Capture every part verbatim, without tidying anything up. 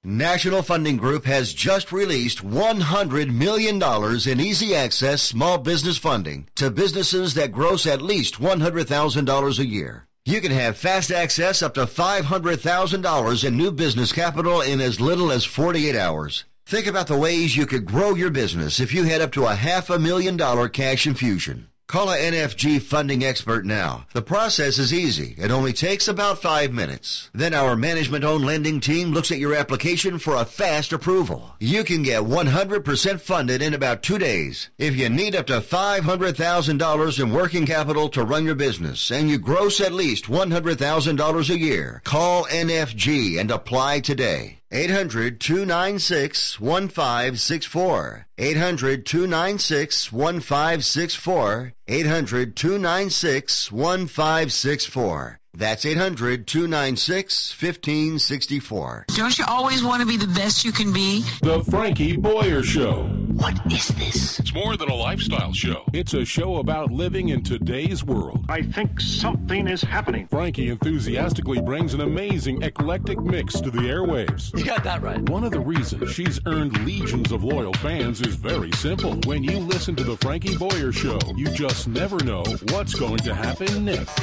National Funding Group has just released one hundred million dollars in easy access small business funding to businesses that gross at least one hundred thousand dollars a year. You can have fast access up to five hundred thousand dollars in new business capital in as little as forty-eight hours. Think about the ways you could grow your business if you had up to a half a million dollar cash infusion. Call a N F G funding expert now. The process is easy. It only takes about five minutes. Then our management-owned lending team looks at your application for a fast approval. You can get one hundred percent funded in about two days. If you need up to five hundred thousand dollars in working capital to run your business and you gross at least one hundred thousand dollars a year, call N F G and apply today. eight hundred, two nine six, one five six four. eight hundred, two nine six, one five six four. eight hundred, two nine six, one five six four. That's eight hundred, two nine six, one five six four. Don't you always want to be the best you can be? The Frankie Boyer Show. What is this? It's more than a lifestyle show. It's a show about living in today's world. I think something is happening. Frankie enthusiastically brings an amazing eclectic mix to the airwaves. You got that right. One of the reasons she's earned legions of loyal fans is very simple. When you listen to the Frankie Boyer Show, you just never know what's going to happen next.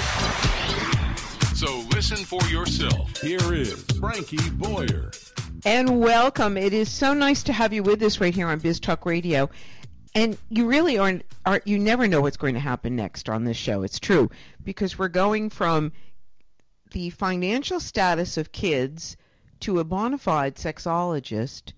So listen for yourself. Here is Frankie Boyer. And welcome. It is so nice to have you with us right here on Biz Talk Radio. And you really aren't, aren't, you never know what's going to happen next on this show. It's true. Because we're going from the financial status of kids to a bona fide sexologist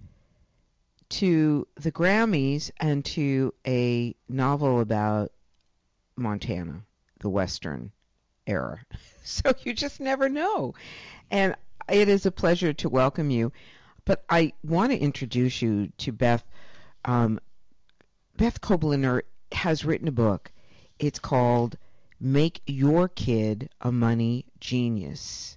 to the Grammys and to a novel about Montana, the Western era. So you just never know. And it is a pleasure to welcome you. But I want to introduce you to Beth. Um, Beth Kobliner has written a book. It's called Make Your Kid a Money Genius.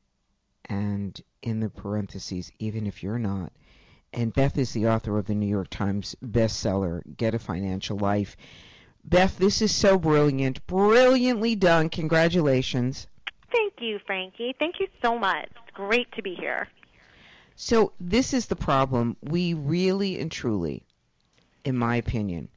And in the parentheses, even if you're not. And Beth is the author of the New York Times bestseller, Get a Financial Life. Beth, this is so brilliant. Brilliantly done. Congratulations. Thank you, Frankie. Thank you so much. It's great to be here. So this is the problem. We really and truly, in my opinion,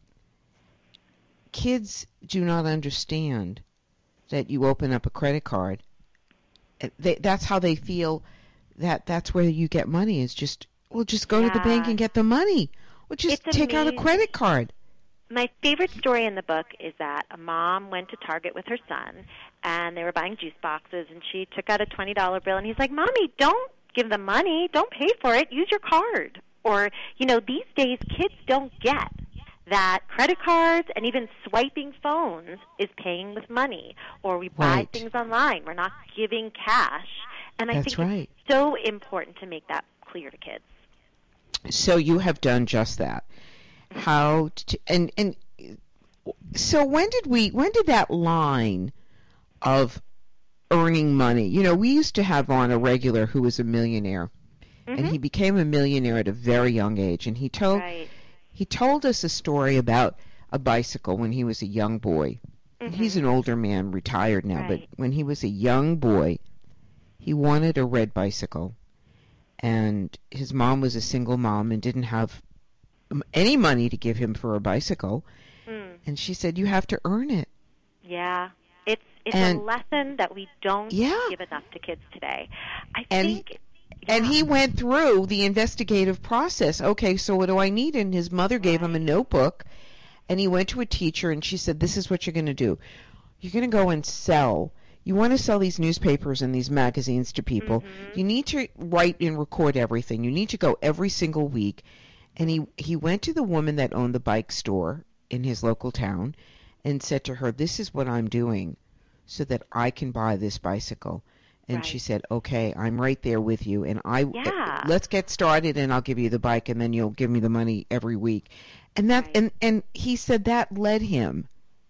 kids do not understand that you open up a credit card. They, that's how they feel that that's where you get money is just, well, just go yeah. to the bank and get the money. Well, just it's take amazing. out a credit card. My favorite story in the book is that a mom went to Target with her son, and they were buying juice boxes, and she took out a twenty dollar bill, and he's like, Mommy, don't give them money. Don't pay for it. Use your card. Or, you know, these days kids don't get that credit cards and even swiping phones is paying with money. Or we buy right. things online. We're not giving cash. And I That's think right. it's so important to make that clear to kids. So you have done just that. How to, and and so when did we when did that line of earning money? You know, we used to have on a regular who was a millionaire, mm-hmm. and he became a millionaire at a very young age. And he told right. he told us a story about a bicycle when he was a young boy. Mm-hmm. He's an older man, retired now, right. but when he was a young boy, he wanted a red bicycle, and his mom was a single mom and didn't have any money to give him for a bicycle, mm. and she said, you have to earn it. Yeah, it's it's and, a lesson that we don't yeah. give enough to kids today. I and think, he, yeah. and he went through the investigative process. Okay, so what do I need? And his mother gave right. him a notebook, and he went to a teacher, and she said, this is what you're going to do. You're going to go and sell. You want to sell these newspapers and these magazines to people. Mm-hmm. You need to write and record everything. You need to go every single week. And he, he went to the woman that owned the bike store in his local town and said to her, this is what I'm doing so that I can buy this bicycle. And right. she said, okay, I'm right there with you. And I yeah. let's get started and I'll give you the bike and then you'll give me the money every week. And that right. and, and he said that led him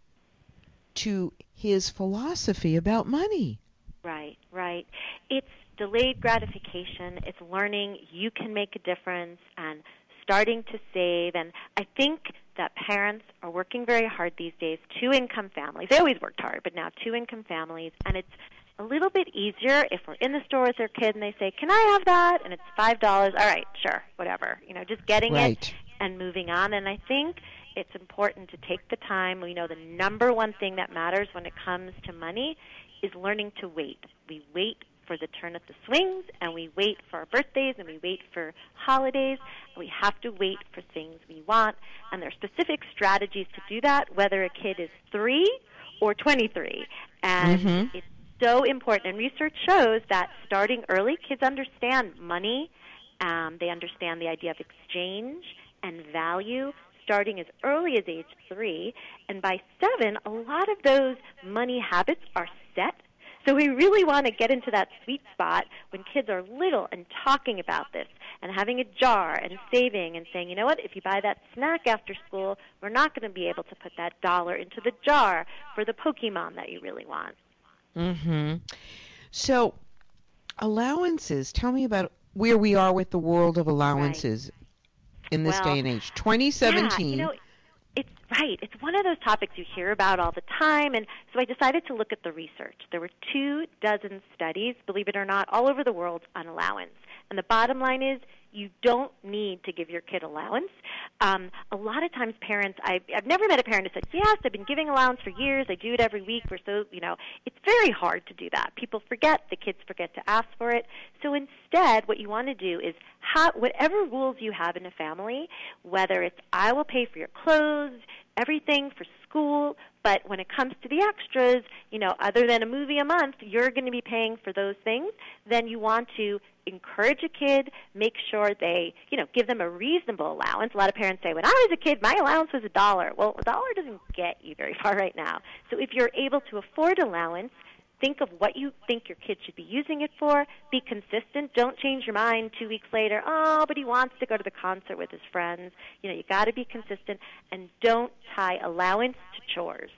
to his philosophy about money. Right, right. It's delayed gratification. It's learning you can make a difference and starting to save. And I think that parents are working very hard these days, two-income families. They always worked hard, but now two-income families, and it's a little bit easier if we're in the store with their kid and they say, can I have that? And it's five dollars. All right, sure, whatever. You know, just getting Right. it and moving on. And I think it's important to take the time. We know the number one thing that matters when it comes to money is learning to wait. We wait for the turn of the swings, and we wait for our birthdays, and we wait for holidays. And we have to wait for things we want. And there are specific strategies to do that, whether a kid is three or twenty-three. And Mhm. it's so important. And research shows that starting early, kids understand money. Um, they understand the idea of exchange and value starting as early as age three. And by seven, a lot of those money habits are set. So we really want to get into that sweet spot when kids are little and talking about this and having a jar and saving and saying, you know what, if you buy that snack after school, we're not going to be able to put that dollar into the jar for the Pokemon that you really want. Mm-hmm. So, allowances. Tell me about where we are with the world of allowances in this Well, day and age. twenty seventeen. Yeah, you know, it's right. It's one of those topics you hear about all the time, and so I decided to look at the research. There were two dozen studies, believe it or not, all over the world on allowance. And the bottom line is you don't need to give your kid allowance. Um, a lot of times parents, I, I've never met a parent who said, yes, I've been giving allowance for years. I do it every week. We're so, you know, it's very hard to do that. People forget. The kids forget to ask for it. So instead, what you want to do is have whatever rules you have in a family, whether it's I will pay for your clothes, everything for school, but when it comes to the extras, you know, other than a movie a month, you're going to be paying for those things, then you want to encourage a kid, make sure they, you know, give them a reasonable allowance. A lot of parents say, when I was a kid, my allowance was a dollar. Well, a dollar doesn't get you very far right now. So if you're able to afford allowance, think of what you think your kid should be using it for. Be consistent. Don't change your mind two weeks later. Oh, but he wants to go to the concert with his friends. You know, you got to be consistent, and don't tie allowance to chores.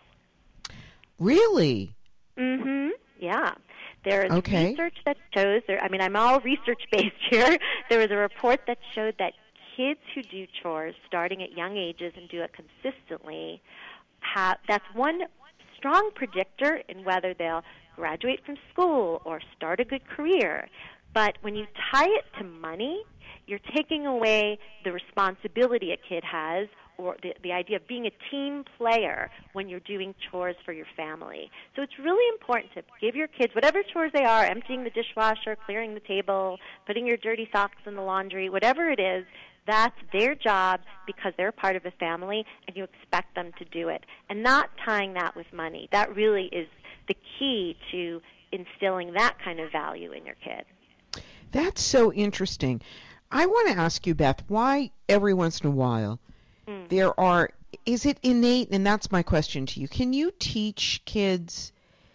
Really? Mm-hmm. Yeah. There is Okay. research that shows, there, I mean, I'm all research-based here. There was a report that showed that kids who do chores starting at young ages and do it consistently, have, that's one strong predictor in whether they'll graduate from school or start a good career. But when you tie it to money, you're taking away the responsibility a kid has, or the, the idea of being a team player when you're doing chores for your family. So it's really important to give your kids whatever chores they are, emptying the dishwasher, clearing the table, putting your dirty socks in the laundry, whatever it is, that's their job because they're part of the family and you expect them to do it. And not tying that with money. That really is the key to instilling that kind of value in your kid. That's so interesting. I want to ask you, Beth, why every once in a while mm. there are, is it innate, and that's my question to you, can you teach kids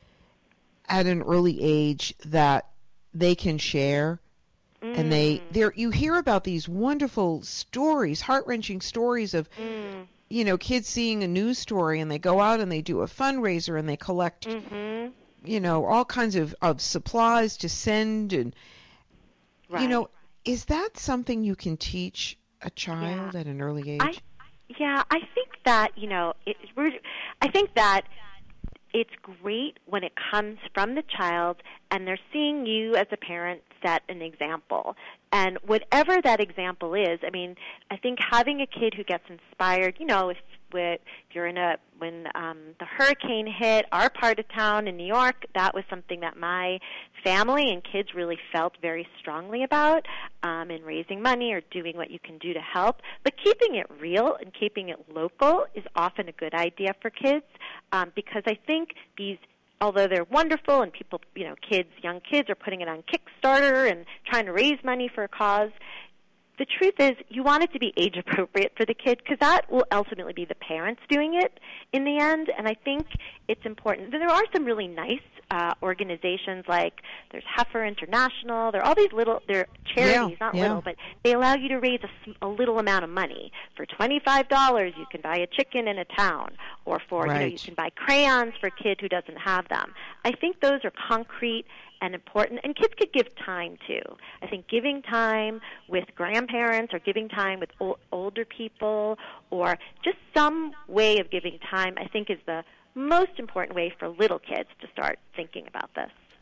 at an early age that they can share? Mm. And they, there, you hear about these wonderful stories, heart-wrenching stories of, mm. you know, kids seeing a news story and they go out and they do a fundraiser and they collect, mm-hmm. you know, all kinds of, of supplies to send and, right. you know, is that something you can teach a child yeah. at an early age? I, yeah, I think that, you know, it, we're, I think that it's great when it comes from the child and they're seeing you as a parent set an example. And whatever that example is, I mean, I think having a kid who gets inspired, you know, if, if you're in a, when um, the hurricane hit our part of town in New York, that was something that my family and kids really felt very strongly about um, in raising money or doing what you can do to help. But keeping it real and keeping it local is often a good idea for kids um, because I think these, although they're wonderful and people, you know, kids, young kids are putting it on Kickstarter and trying to raise money for a cause, the truth is you want it to be age appropriate for the kid because that will ultimately be the parents doing it in the end. And I think it's important. There are some really nice uh, organizations like there's Heifer International. There are all these little, they're charities, yeah, not yeah. little, but they allow you to raise a, a little amount of money. For twenty-five dollars you can buy a chicken in a town, or for, right. you know, you can buy crayons for a kid who doesn't have them. I think those are concrete and important, and kids could give time too. I think giving time with grandparents or giving time with o- older people or just some way of giving time I think is the most important way for little kids to start thinking about this.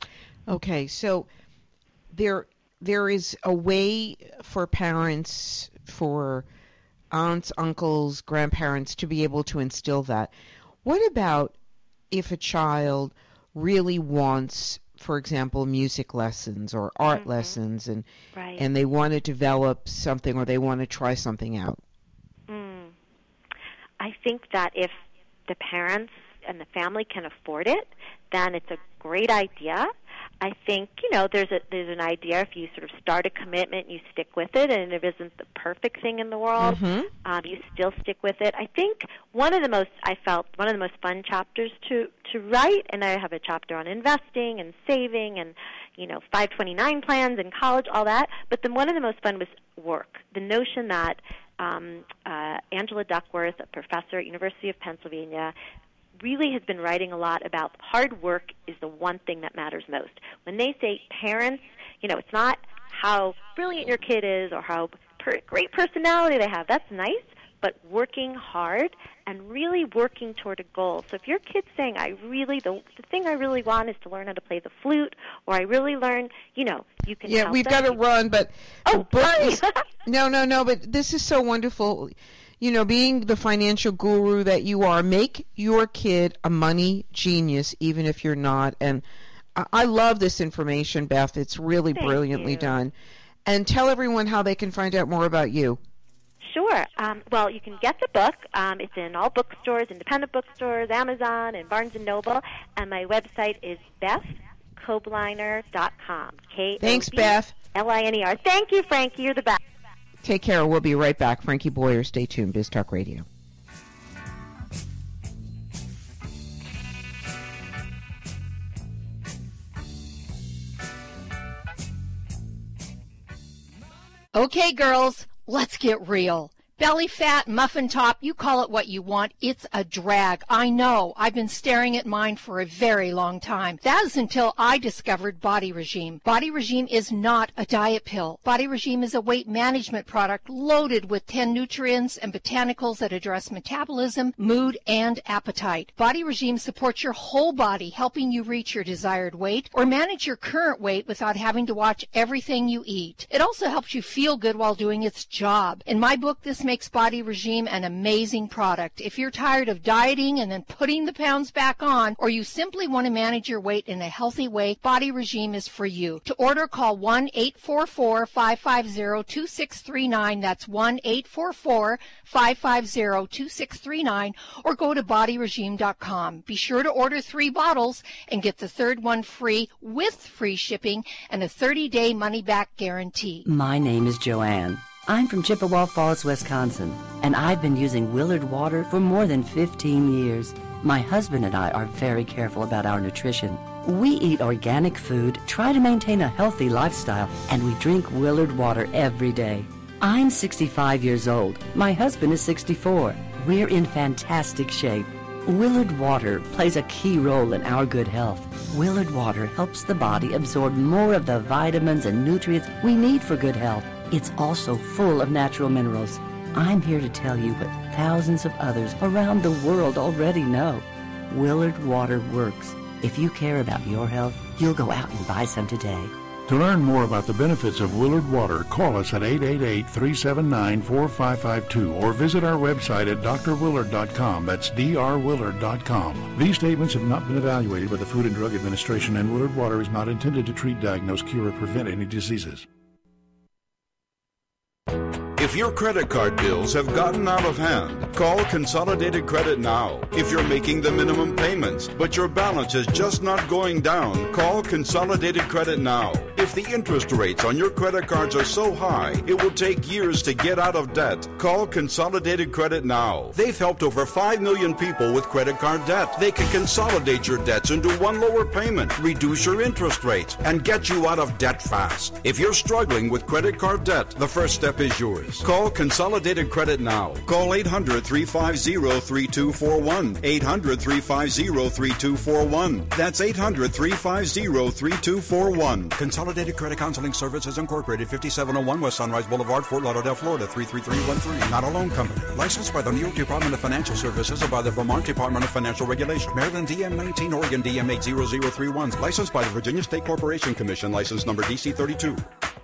Okay, so there there is a way for parents, for aunts, uncles, grandparents to be able to instill that. What about if a child really wants, for example, music lessons or art mm-hmm. lessons, and right. and they want to develop something or they want to try something out? Mm. I think that if the parents and the family can afford it, then it's a great idea. I think, you know, there's a there's an idea if you sort of start a commitment, you stick with it, and it isn't the perfect thing in the world, mm-hmm. um, you still stick with it. I think one of the most, I felt, one of the most fun chapters to, to write, and I have a chapter on investing and saving and, you know, five twenty-nine plans and college, all that, but then one of the most fun was work. The notion that um, uh, Angela Duckworth, a professor at University of Pennsylvania, really has been writing a lot about hard work is the one thing that matters most. When they say parents, you know, it's not how brilliant your kid is or how per- great personality they have. That's nice, but working hard and really working toward a goal. So if your kid's saying, I really, the, the thing I really want is to learn how to play the flute, or I really learn, you know, you can Yeah, help we've them. got to run, but... Oh, but sorry. this- no, no, no, but this is so wonderful. You know, being the financial guru that you are, make your kid a money genius, even if you're not. And I, I love this information, Beth. It's really Thank brilliantly you. done. And tell everyone how they can find out more about you. Sure. Um, well, you can get the book. Um, it's in all bookstores, independent bookstores, Amazon, and Barnes and Noble. And my website is beth kobliner dot com. K O B Thanks, Beth. L I N E R. Thank you, Frankie. You're the best. Take care. We'll be right back. Frankie Boyer, stay tuned. Biz Talk Radio. Okay, girls, let's get real. Belly fat, muffin top, you call it what you want. It's a drag. I know. I've been staring at mine for a very long time. That is until I discovered Body Regime. Body Regime is not a diet pill. Body Regime is a weight management product loaded with ten nutrients and botanicals that address metabolism, mood, and appetite. Body Regime supports your whole body, helping you reach your desired weight or manage your current weight without having to watch everything you eat. It also helps you feel good while doing its job. In my book, this makes Body Regime an amazing product. If you're tired of dieting and then putting the pounds back on, or you simply want to manage your weight in a healthy way, Body Regime is for you. To order, call one eight four four, five five zero, two six three nine. That's one eight four four, five five zero, two six three nine, or go to body regime dot com. Be sure to order three bottles and get the third one free with free shipping and a thirty-day money-back guarantee. My name is Joanne. I'm from Chippewa Falls, Wisconsin, and I've been using Willard Water for more than fifteen years. My husband and I are very careful about our nutrition. We eat organic food, try to maintain a healthy lifestyle, and we drink Willard Water every day. I'm sixty-five years old. My husband is sixty-four. We're in fantastic shape. Willard Water plays a key role in our good health. Willard Water helps the body absorb more of the vitamins and nutrients we need for good health. It's also full of natural minerals. I'm here to tell you what thousands of others around the world already know. Willard Water works. If you care about your health, you'll go out and buy some today. To learn more about the benefits of Willard Water, call us at eight eight eight, three seven nine, four five five two or visit our website at d r willard dot com. That's d r willard dot com. These statements have not been evaluated by the Food and Drug Administration, and Willard Water is not intended to treat, diagnose, cure, or prevent any diseases. If your credit card bills have gotten out of hand, call Consolidated Credit now. If you're making the minimum payments, but your balance is just not going down, call Consolidated Credit now. If the interest rates on your credit cards are so high, it will take years to get out of debt, call Consolidated Credit now. They've helped over five million people with credit card debt. They can consolidate your debts into one lower payment, reduce your interest rates, and get you out of debt fast. If you're struggling with credit card debt, the first step is yours. Call Consolidated Credit now. Call eight hundred, three five zero, three two four one. eight hundred, three five zero, three two four one. That's eight hundred, three five zero, three two four one. Consolidated Consolidated Credit Counseling Services Incorporated, fifty-seven oh one West Sunrise Boulevard, Fort Lauderdale, Florida, three three three one three. Not a loan company. Licensed by the New York Department of Financial Services and by the Vermont Department of Financial Regulation. Maryland D M nineteen, Oregon D M eight zero zero three one. Licensed by the Virginia State Corporation Commission. License number D C thirty-two.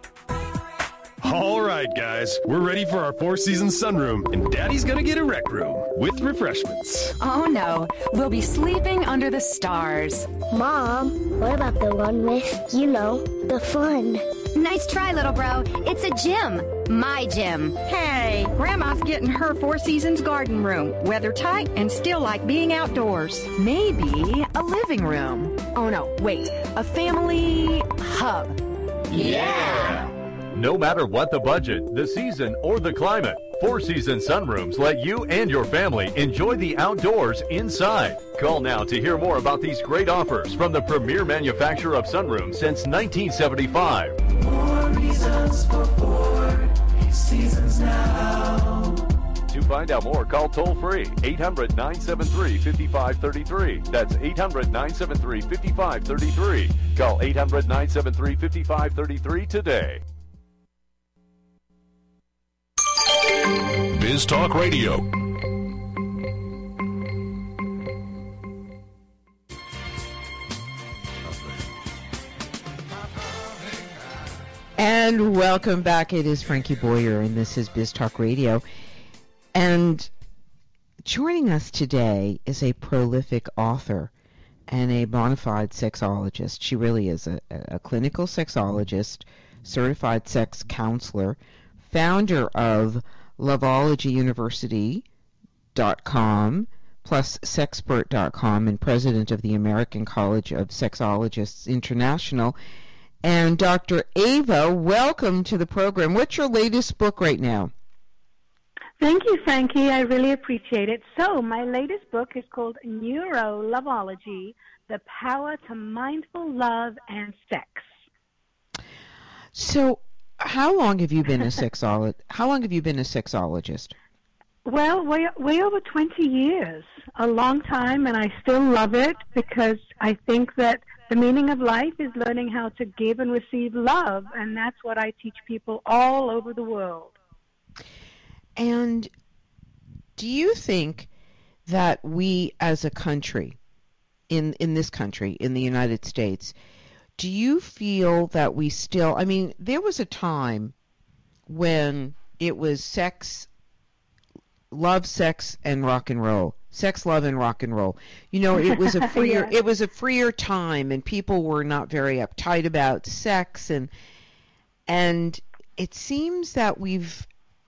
All right, guys, we're ready for our Four Seasons sunroom, and Daddy's gonna get a rec room with refreshments. Oh no, we'll be sleeping under the stars. Mom, what about the one with, you know, the fun? Nice try, little bro. It's a gym. My gym. Hey, Grandma's getting her Four Seasons garden room. Weather tight and still like being outdoors. Maybe a living room. Oh no, wait, a family hub. Yeah! No matter what the budget, the season, or the climate, Four Seasons Sunrooms let you and your family enjoy the outdoors inside. Call now to hear more about these great offers from the premier manufacturer of sunrooms since nineteen seventy-five. More reasons for Four Seasons now. To find out more, call toll-free eight hundred, nine seven three, five five three three. That's eight hundred, nine seven three, five five three three. Call eight hundred, nine seven three, five five three three today. Biz Talk Radio. And welcome back. It is Frankie Boyer, and this is Biz Talk Radio. And joining us today is a prolific author and a bona fide sexologist. She really is a, a clinical sexologist, certified sex counselor, founder of Loveology University dot com plus Sexpert dot com, and president of the American College of Sexologists International. And Doctor Ava, welcome to the program. What's your latest book right now? Thank you, Frankie. I really appreciate it. So my latest book is called Neuro Loveology, The Power to Mindful Love and Sex. So how long have you been a sexologist? How long have you been a sexologist? Well, way, way over twenty years, a long time, and I still love it because I think that the meaning of life is learning how to give and receive love, and that's what I teach people all over the world. And do you think that we as a country, in, in this country, in the United States, do you feel that we still, I mean, there was a time when it was sex, love, sex, and rock and roll. Sex, love, and rock and roll. You know, it was a freer, yeah. it was a freer time, and people were not very uptight about sex, and and it seems that we've,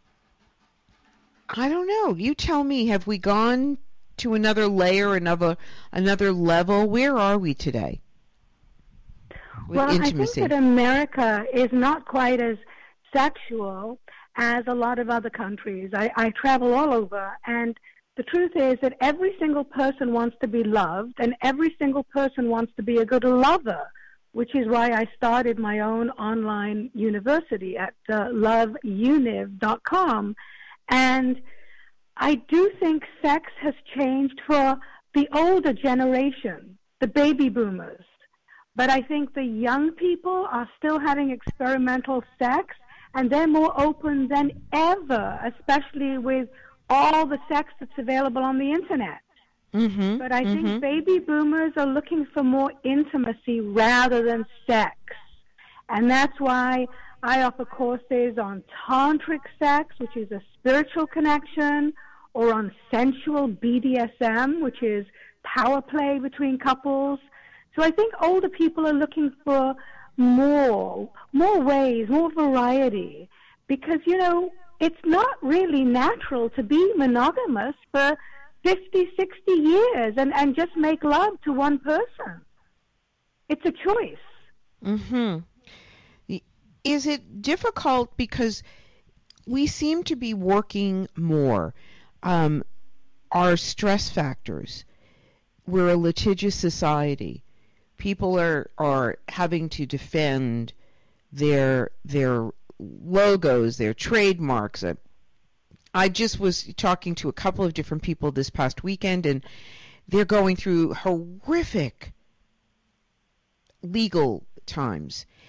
I don't know, you tell me, have we gone to another layer, another another level? Where are we today? Well, intimacy. I think that America is not quite as sexual as a lot of other countries. I, I travel all over, and the truth is that every single person wants to be loved, and every single person wants to be a good lover, which is why I started my own online university at uh, love univ dot com. And I do think sex has changed for the older generation, the baby boomers. But I think the young people are still having experimental sex, and they're more open than ever, especially with all the sex that's available on the Internet. Mm-hmm, but I mm-hmm. think baby boomers are looking for more intimacy rather than sex. And that's why I offer courses on tantric sex, which is a spiritual connection, or on sensual B D S M, which is power play between couples. So I think older people are looking for more, more ways, more variety, because, you know, it's not really natural to be monogamous for fifty, sixty years and, and just make love to one person. It's a choice. Mm-hmm. Is it difficult because we seem to be working more? Um, our stress factors. We're a litigious society. People are, are having to defend their their logos, their trademarks. I just was talking to a couple of different people this past weekend, and they're going through horrific legal times.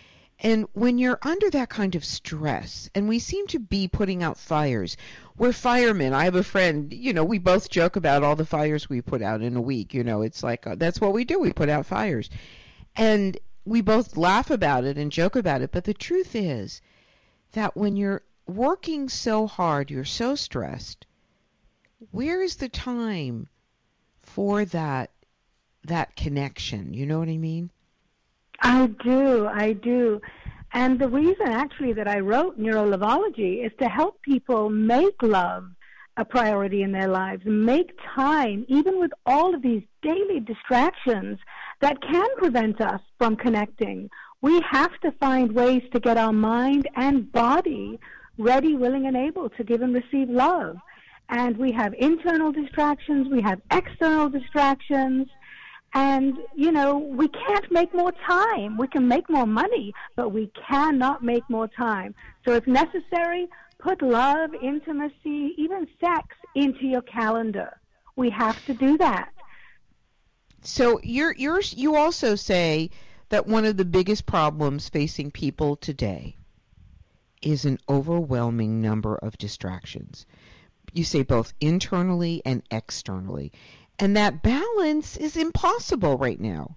And when you're under that kind of stress, and we seem to be putting out fires, we're firemen. I have a friend, you know, we both joke about all the fires we put out in a week. You know, it's like, uh, that's what we do. We put out fires. And we both laugh about it and joke about it. But the truth is that when you're working so hard, you're so stressed, where is the time for that that connection? You know what I mean? I do, I do. And the reason actually that I wrote Neurolovology is to help people make love a priority in their lives, make time, even with all of these daily distractions that can prevent us from connecting. We have to find ways to get our mind and body ready, willing, and able to give and receive love. And we have internal distractions, we have external distractions. And, you know, we can't make more time. We can make more money, but we cannot make more time. So if necessary, put love, intimacy, even sex into your calendar. We have to do that. So you're, you're, you also say that one of the biggest problems facing people today is an overwhelming number of distractions. You say both internally and externally. And that balance is impossible right now.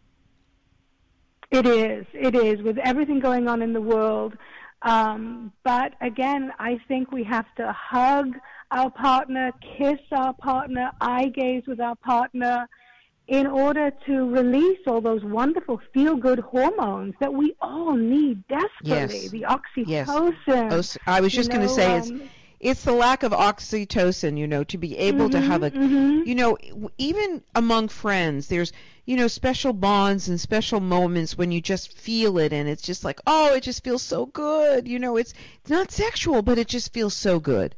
It is. It is, with everything going on in the world. Um, but again, I think we have to hug our partner, kiss our partner, eye gaze with our partner in order to release all those wonderful feel-good hormones that we all need desperately. Yes. The oxytocin. Yes. I was just going to say, um, it's It's the lack of oxytocin, you know, to be able mm-hmm, to have a, mm-hmm. you know, even among friends, there's, you know, special bonds and special moments when you just feel it, and it's just like, oh, it just feels so good. You know, it's, it's not sexual, but it just feels so good.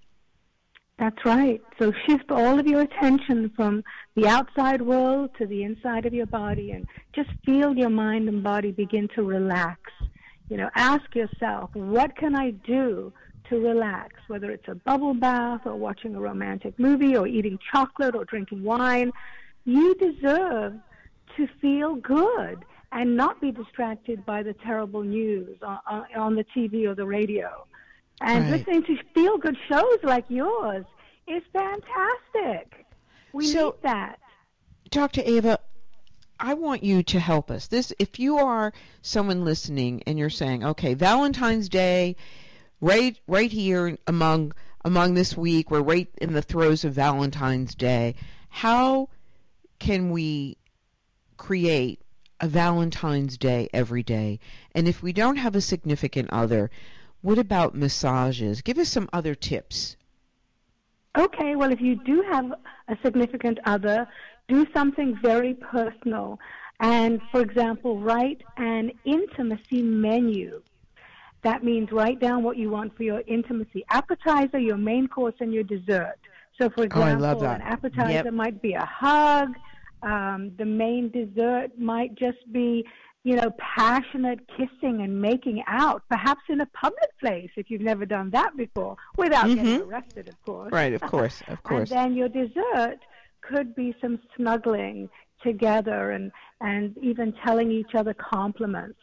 That's right. So shift all of your attention from the outside world to the inside of your body, and just feel your mind and body begin to relax. You know, ask yourself, what can I do to relax, whether it's a bubble bath or watching a romantic movie or eating chocolate or drinking wine. You deserve to feel good and not be distracted by the terrible news on, on the T V or the radio. And right. listening to feel-good shows like yours is fantastic. We so, need that. Doctor Ava, I want you to help us. This, if you are someone listening and you're saying, okay, Valentine's Day, Right, right here among among this week, we're right in the throes of Valentine's Day. How can we create a Valentine's Day every day? And if we don't have a significant other, what about massages? Give us some other tips. Okay, well, if you do have a significant other, do something very personal. And, for example, write an intimacy menu. That means write down what you want for your intimacy appetizer, your main course, and your dessert. So, for example, oh, I love that. an appetizer yep. might be a hug. Um, the main dessert might just be, you know, passionate kissing and making out, perhaps in a public place if you've never done that before, without mm-hmm. getting arrested, of course. Right, of course, of course. And then your dessert could be some snuggling together and, and even telling each other compliments.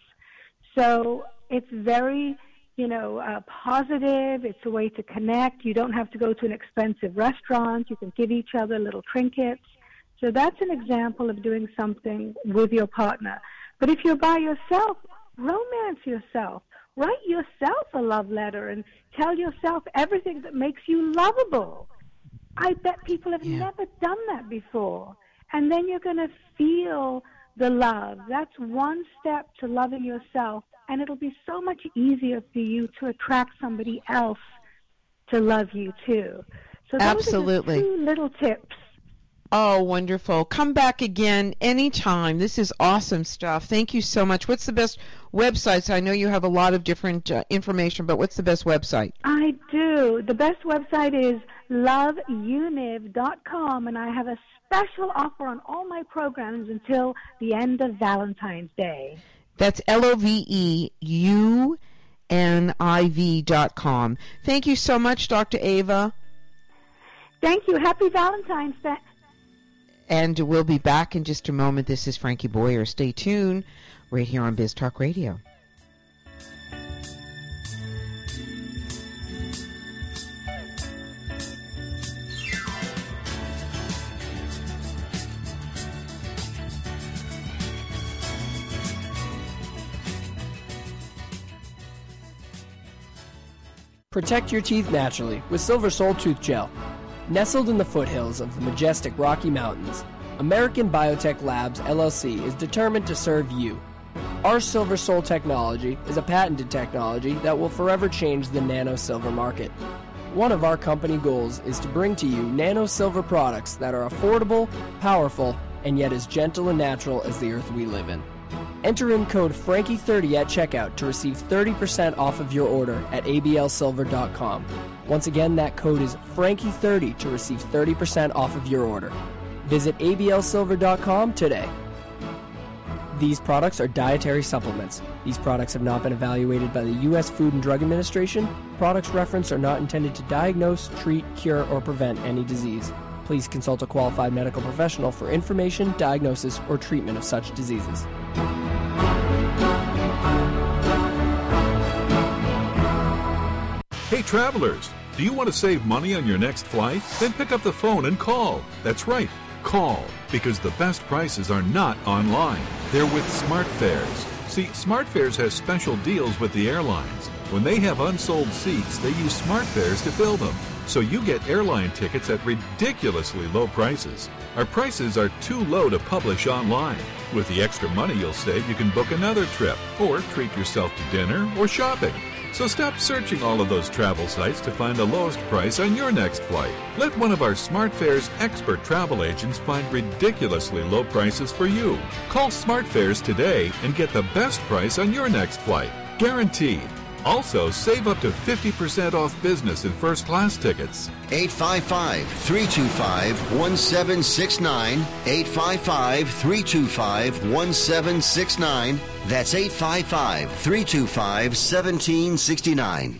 So it's very, you know, uh, positive. It's a way to connect. You don't have to go to an expensive restaurant. You can give each other little trinkets. So that's an example of doing something with your partner. But if you're by yourself, romance yourself. Write yourself a love letter and tell yourself everything that makes you lovable. I bet people have yeah. never done that before. And then you're going to feel the love. That's one step to loving yourself. And it'll be so much easier for you to attract somebody else to love you too. So those Absolutely. are just two little tips. Oh, wonderful. Come back again anytime. This is awesome stuff. Thank you so much. What's the best websites? I know you have a lot of different uh, information, but what's the best website? I do. The best website is love univ dot com, and I have a special offer on all my programs until the end of Valentine's Day. That's L O V E U N I V dot com. Thank you so much, Doctor Ava. Thank you. Happy Valentine's Day. And we'll be back in just a moment. This is Frankie Boyer. Stay tuned right here on Biz Talk Radio. Protect your teeth naturally with Silver Sol Tooth Gel. Nestled in the foothills of the majestic Rocky Mountains, American Biotech Labs, L L C is determined to serve you. Our Silver Sol technology is a patented technology that will forever change the nano silver market. One of our company goals is to bring to you nano silver products that are affordable, powerful, and yet as gentle and natural as the earth we live in. Enter in code Frankie thirty at checkout to receive thirty percent off of your order at A B L silver dot com. Once again, that code is Frankie thirty to receive thirty percent off of your order. Visit A B L silver dot com today. These products are dietary supplements. These products have not been evaluated by the U S Food and Drug Administration. Products referenced are not intended to diagnose, treat, cure, or prevent any disease. Please consult a qualified medical professional for information, diagnosis, or treatment of such diseases. Hey travelers, do you want to save money on your next flight? Then pick up the phone and call. That's right, call, because the best prices are not online. They're with SmartFares. See, SmartFares has special deals with the airlines. When they have unsold seats, they use SmartFares to fill them. So you get airline tickets at ridiculously low prices. Our prices are too low to publish online. With the extra money you'll save, you can book another trip, or treat yourself to dinner or shopping. So stop searching all of those travel sites to find the lowest price on your next flight. Let one of our SmartFares expert travel agents find ridiculously low prices for you. Call SmartFares today and get the best price on your next flight. Guaranteed. Also, save up to fifty percent off business and first class tickets. eight five five, three two five, one seven six nine. eight five five, three two five, one seven six nine. That's eight five five, three two five, one seven six nine.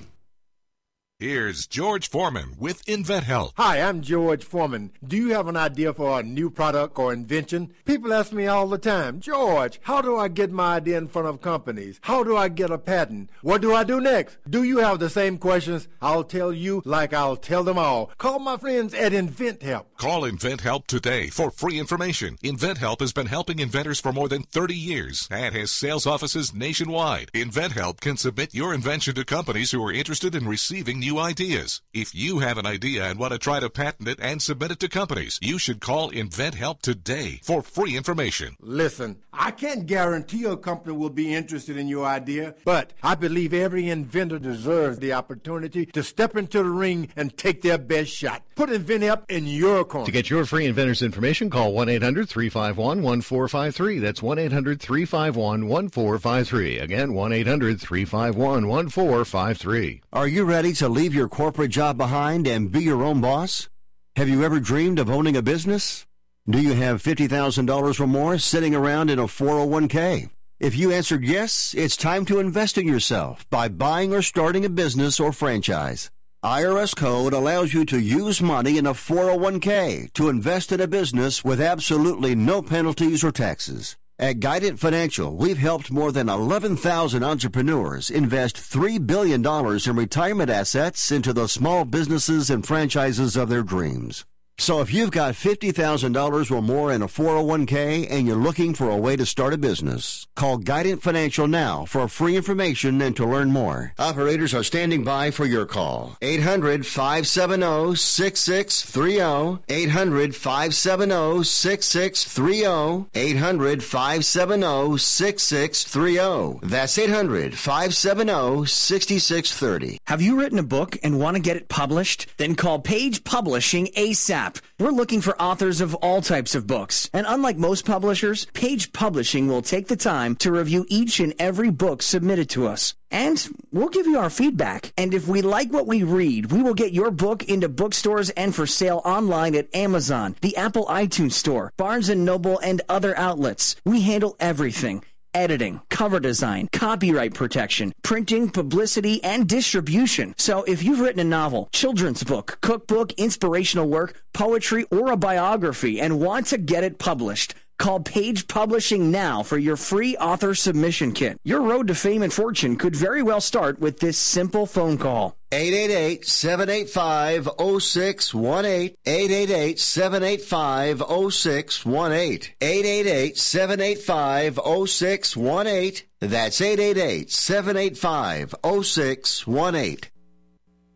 Here's George Foreman with InventHelp. Hi, I'm George Foreman. Do you have an idea for a new product or invention? People ask me all the time, George, how do I get my idea in front of companies? How do I get a patent? What do I do next? Do you have the same questions? I'll tell you like I'll tell them all. Call my friends at InventHelp. Call InventHelp today for free information. InventHelp has been helping inventors for more than thirty years and has sales offices nationwide. InventHelp can submit your invention to companies who are interested in receiving new ideas. If you have an idea and want to try to patent it and submit it to companies, you should call InventHelp today for free information. Listen, I can't guarantee a company will be interested in your idea, but I believe every inventor deserves the opportunity to step into the ring and take their best shot. Put InventHelp in your corner. To get your free inventor's information, call one eight hundred, three five one, one four five three. That's one eight hundred, three five one, one four five three. Again, one eight hundred, three five one, one four five three. Are you ready to leave your corporate job behind and be your own boss? Have you ever dreamed of owning a business? Do you have fifty thousand dollars or more sitting around in a four oh one k? If you answered yes, it's time to invest in yourself by buying or starting a business or franchise. I R S Code allows you to use money in a four oh one k to invest in a business with absolutely no penalties or taxes. At Guidant Financial, we've helped more than eleven thousand entrepreneurs invest three billion dollars in retirement assets into the small businesses and franchises of their dreams. So if you've got fifty thousand dollars or more in a four oh one k and you're looking for a way to start a business, call Guidant Financial now for free information and to learn more. Operators are standing by for your call. eight hundred, five seven zero, six six three zero. eight hundred, five seven zero, six six three zero. eight hundred, five seven zero, six six three zero. That's eight hundred, five seven zero, six six three zero. Have you written a book and want to get it published? Then call Page Publishing ASAP. We're looking for authors of all types of books. And unlike most publishers, Page Publishing will take the time to review each and every book submitted to us. And we'll give you our feedback. And if we like what we read, we will get your book into bookstores and for sale online at Amazon, the Apple iTunes Store, Barnes and Noble, and other outlets. We handle everything. Editing, cover design, copyright protection, printing, publicity, and distribution. So if you've written a novel, children's book, cookbook, inspirational work, poetry, or a biography and want to get it published, call Page Publishing now for your free author submission kit. Your road to fame and fortune could very well start with this simple phone call. eight eight eight, seven eight five, zero six one eight. eight eight eight, seven eight five, zero six one eight. eight eight eight, seven eight five, zero six one eight. That's eight eight eight, seven eight five, zero six one eight.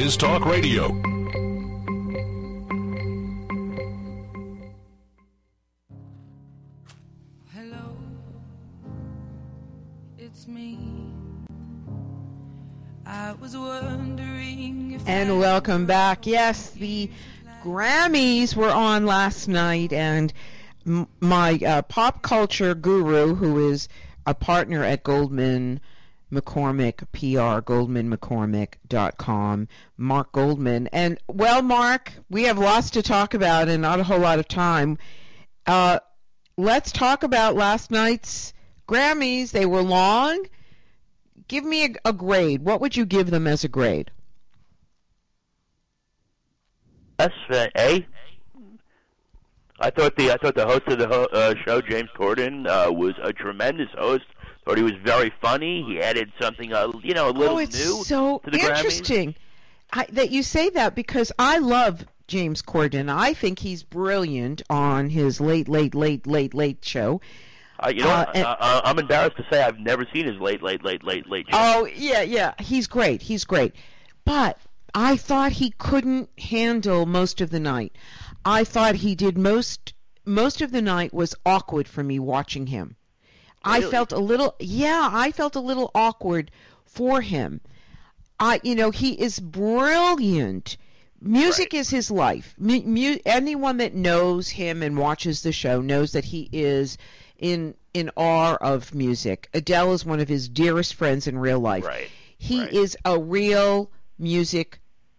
Biz Talk Radio. Hello, it's me. I was wondering if And welcome back. Yes, the Grammys were on last night, and m- my uh, pop culture guru, who is a partner at Goldman McCormick P R, goldman mccormick dot com, Mark Goldman. And, well, Mark, we have lots to talk about and not a whole lot of time. Uh, let's talk about last night's Grammys. They were long. Give me a, a grade. What would you give them as a grade? That's uh, A. I thought the I thought the host of the ho- uh, show, James Corden, uh, was a tremendous host. Thought he was very funny. He added something, uh, you know, a little oh, it's new so to the interesting I, that you say that, because I love James Corden. I think he's brilliant on his late, late, late, late, late show. Uh, you know, Uh, what? and- I, I'm embarrassed to say I've never seen his late, late, late, late, late show. Oh, yeah, yeah. He's great. He's great. But I thought he couldn't handle most of the night. I thought he did most most of the night was awkward for me watching him. I Really? felt a little yeah, I felt a little awkward for him. I you know, he is brilliant. Music is his life. Mu- mu- anyone that knows him and watches the show knows that he is in in awe of music. Adele is one of his dearest friends in real life. Right. He is a real music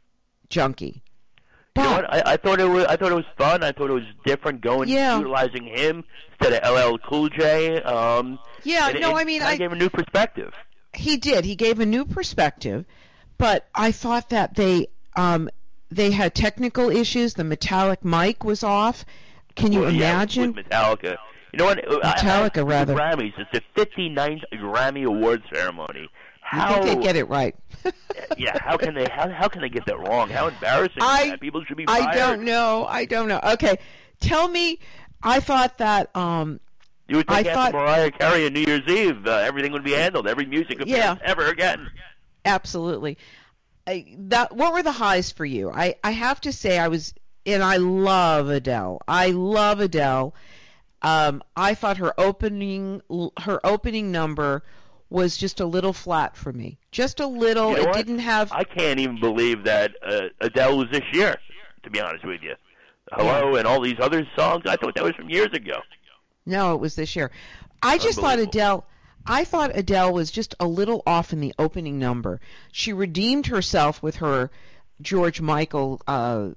junkie. You know what? I, I thought it was. I thought it was fun. I thought it was different, going Yeah. utilizing him instead of L L Cool J. Um, Yeah, and it- no, it I mean, kinda I gave a new perspective. He did. He gave a new perspective, but I thought that they um they had technical issues. The metallic mic was off. Can you Well, yeah, imagine? with Metallica? You know what? Metallica, I, I, rather. The Grammys. It's the fifty-ninth Grammy Award ceremony. You How? think they get it right? Yeah. How can they? How, how can they get that wrong? How embarrassing! I- is that? People should be fired. I don't know. I don't know. Okay, tell me. I thought that um You would think I after thought- Mariah Carey on New Year's Eve, uh, everything would be handled. Every music appearance Yeah. ever again. absolutely. I, that what were the highs for you? I I have to say I was, and I love Adele. I love Adele. Um, I thought her opening her opening number was just a little flat for me. Just a little. You know it what? didn't have. I can't even believe that uh, Adele was this year. To be honest with you, Hello and all these other songs. I thought that was from years ago. No, it was this year. I just thought Adele. I thought Adele was just a little off in the opening number. She redeemed herself with her George Michael, uh,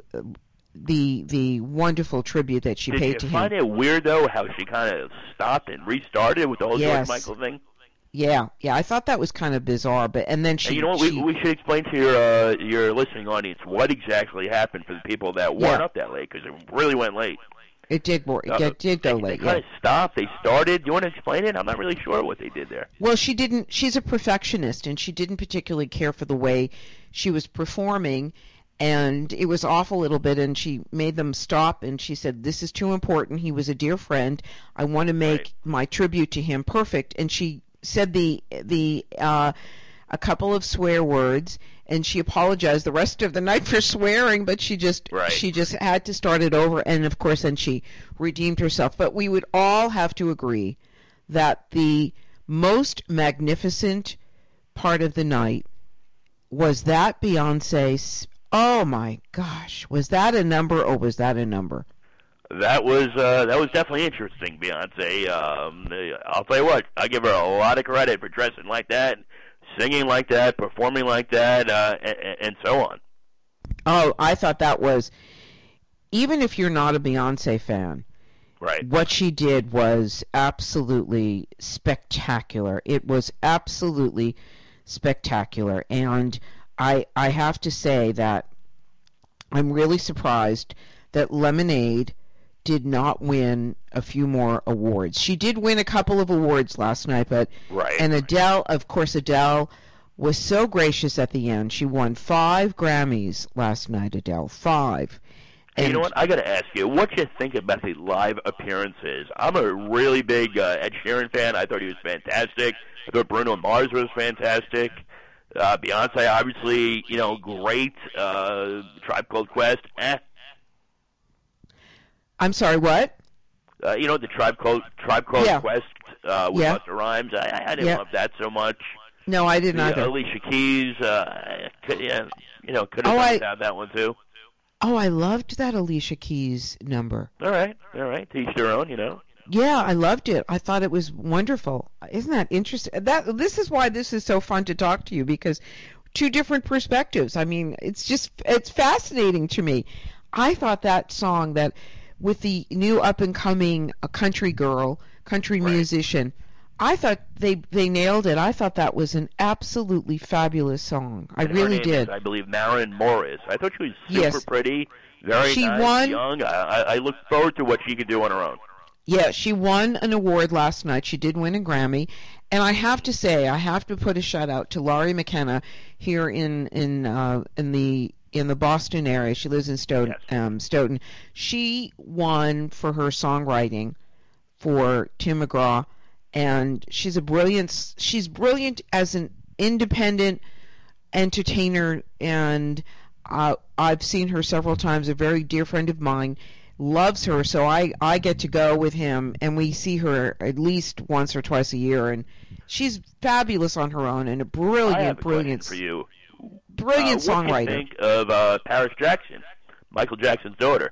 the the wonderful tribute that she Did paid you to find him. it weird though how she kind of stopped and restarted with the whole Yes. George Michael thing? Yeah, yeah, I thought that was kind of bizarre. But and then she. And you know what? she We, we should explain to your uh, your listening audience what exactly happened for the people that weren't Yeah. up that late, because it really went late. it did more. It Uh, did go They late. kind Yeah. of stopped. They started. You want to explain it? I'm not really sure what they did there. Well, she didn't. She's a perfectionist, and she didn't particularly care for the way she was performing, and it was off a little bit. And she made them stop, and she said, "This is too important. He was a dear friend. I want to make my tribute to him perfect." And she said the the uh, a couple of swear words, and she apologized the rest of the night for swearing, but she just Right. she just had to start it over, and of course, then she redeemed herself. But we would all have to agree that the most magnificent part of the night was that Beyonce's. Oh my gosh, was that a number or was that a number? That was uh, that was definitely interesting, Beyonce. Um, I'll tell you what, I give her a lot of credit for dressing like that, singing like that, performing like that, uh, and, and so on. Oh, I thought that was, even if you're not a Beyonce fan, right? What she did was absolutely spectacular. It was absolutely spectacular, and I I have to say that I'm really surprised that Lemonade did not win a few more awards. She did win a couple of awards last night, but Right. and Adele, of course, Adele was so gracious at the end. She won five Grammys last night, Adele, five. Hey, you know what? I got to ask you, what you think about the live appearances? I'm a really big uh, Ed Sheeran fan. I thought he was fantastic. I thought Bruno Mars was fantastic. Uh, Beyonce, obviously, you know, great. Uh, Tribe Called Quest, eh. I'm sorry, what? Uh, you know, the Tribe Called Tribe Called Yeah. Quest uh, with Yeah. Busta Rhymes. I, I didn't Yeah. love that so much. No, I didn't The, either. uh, Alicia Keys, uh, could, yeah, you know, could have Oh, done I- without that one too. Oh, I loved that Alicia Keys number. All right, all right, to each their own, you know. Yeah, I loved it. I thought it was wonderful. Isn't that interesting? That this is why this is so fun to talk to you, because two different perspectives. I mean, it's just it's fascinating to me. I thought that song that with the new up and coming uh, country girl, country musician, I thought they they nailed it. I thought that was an absolutely fabulous song. I And her really name did. Is, I believe Maren Morris. I thought she was super Yes. pretty, very She nice, won- young. I, I, I look forward to what she could do on her own. Yeah, she won an award last night. She did win a Grammy, and I have to say, I have to put a shout out to Laurie McKenna here in in uh, in the in the Boston area. She lives in Stoughton. Um, Stoughton. She won for her songwriting for Tim McGraw, and she's a brilliant. She's brilliant as an independent entertainer, and uh, I've seen her several times. A very dear friend of mine loves her, so I, I get to go with him, and we see her at least once or twice a year, and she's fabulous on her own and a brilliant, I have a brilliant, question for you. brilliant uh, songwriter. What do you think of uh, Paris Jackson, Michael Jackson's daughter?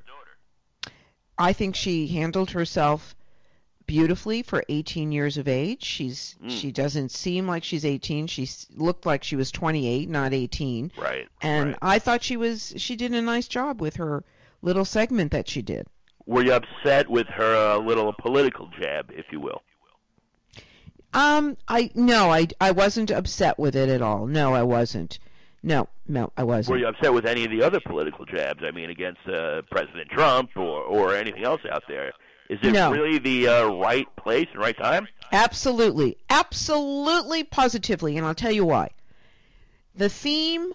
I think she handled herself beautifully for eighteen years of age. She's Mm. she doesn't seem like she's eighteen. She s- looked like she was twenty-eight, not eighteen. Right. And right. I thought she was she did a nice job with her little segment that she did. Were you upset with her uh, little political jab, if you will? Um, I no, I I wasn't upset with it at all. No, I wasn't. No, no, I wasn't. Were you upset with any of the other political jabs? I mean, against uh, President Trump or, or anything else out there? Is it No. really the uh, right place and right time? Absolutely. Absolutely, positively. And I'll tell you why. The theme